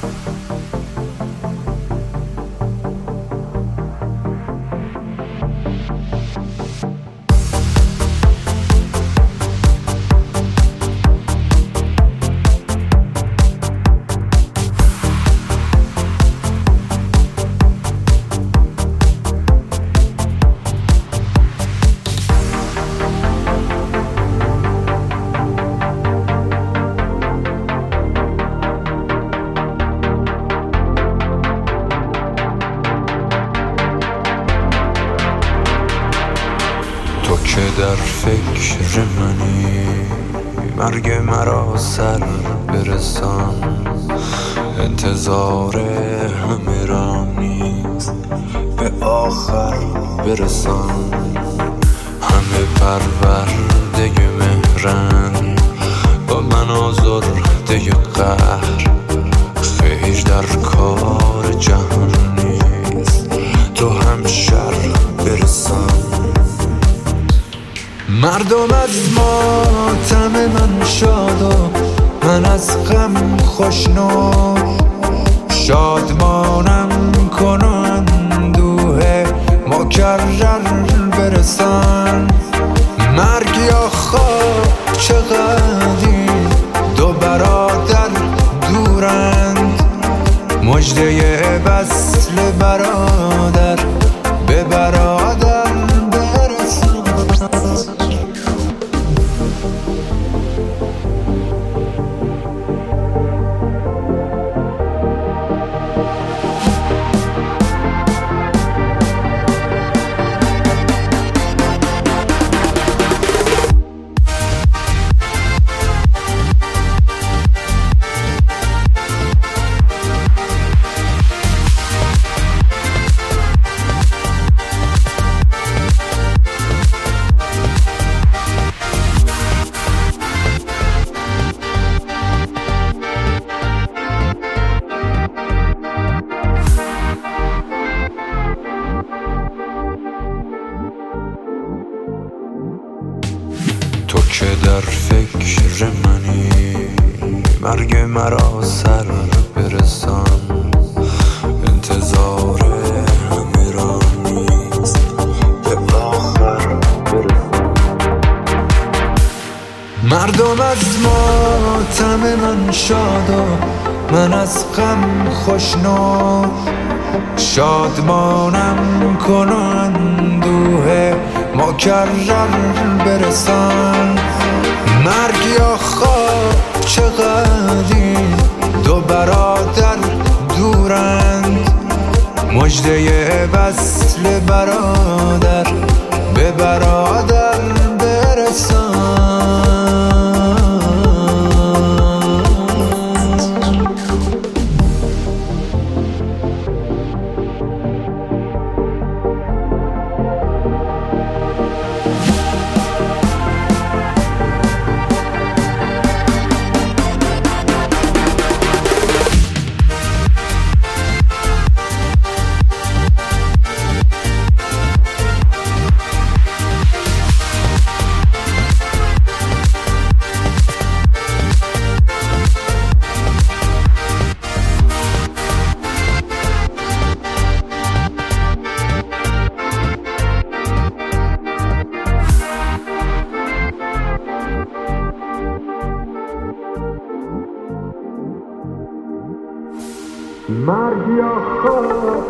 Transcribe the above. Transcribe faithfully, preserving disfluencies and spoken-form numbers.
تو که در فکر منی، مرگ مرا سر برسان، انتظار همه را نیست به آخر برسان. همه پرورده مهرن، با من آزرده قهر، خیر در کار جهان نیست، تو هم شر برسان. مردم از ماتم من شاد و من از غم خوشنو، شادمانم کن و اندوه مکرر برسان. مرگ یا خواب چقدی دو برادر دورند، مژده وصل برادر به برادر برسان. تو که در فکر منی، مرگ مرا سر برسان، انتظار همه را نیست به آخر برسان. مردم از ماتم من شاد و من از غم خوشنو، شادمانم کن و اندوه مکرر برسان. مرگ یا خواب چقدی دو برادر دورند، مژده وصل برادر به برادر برسان. مرگ یا خواب